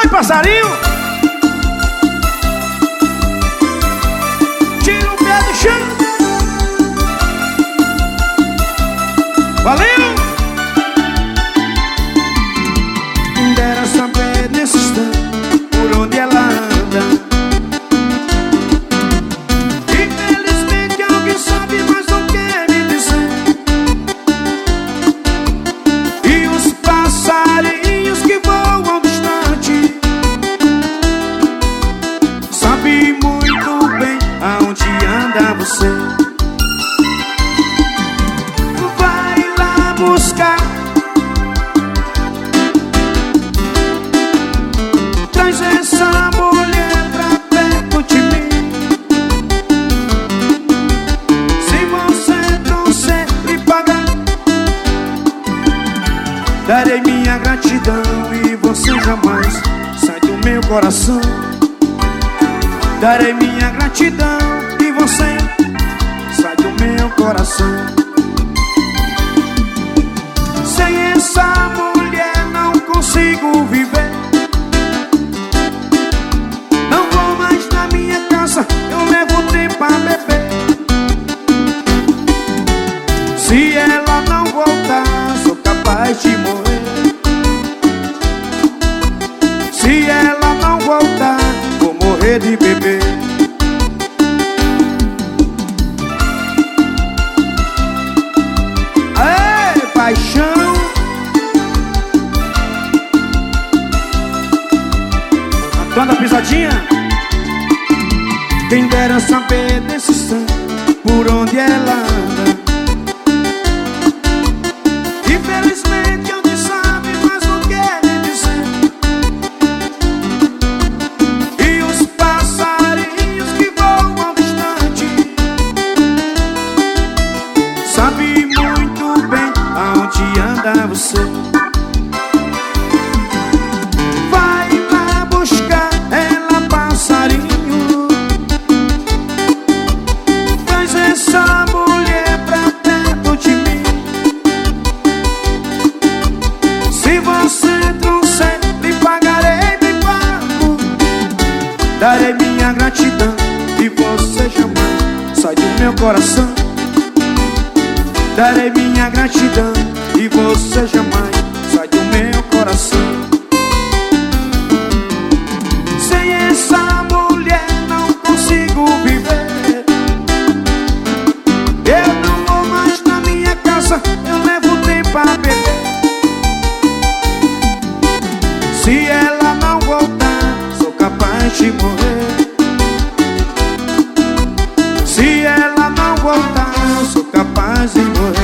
Oi, passarinho! Tira o pé do chão! Valeu! Quem dera saber nesse instante por onde ela anda. Infelizmente alguém sabe, mas não quer me dizer. E os passarinhos que voam distante sabe muito bem aonde anda você. Vai lá buscar, traz essa mulher pra perto de mim. Se você trouxer me pagar, darei minha gratidão e você jamais sai do meu coração. Darei minha gratidão e você sai do meu coração. Sem essa mulher não consigo viver. Não vou mais na minha casa, eu levo tempo a beber. Se ela não voltar, sou capaz de morrer. Se ela não voltar, vou morrer de beber. Aê, paixão! Toda pisadinha. Quem dera saber desse sangue por onde ela anda. Infelizmente alguém sabe, mas não quer me dizer. E os passarinhos que voam distante sabe muito bem aonde anda você. Essa mulher pra perto de mim. Se você trouxer, lhe pagarei bem pago. Darei minha gratidão e você jamais sai do meu coração. Darei minha gratidão e você jamais sai do meu coração. Sem essa mulher não consigo viver. Eu levo tempo a beber. Se ela não voltar, sou capaz de morrer. Se ela não voltar, sou capaz de morrer.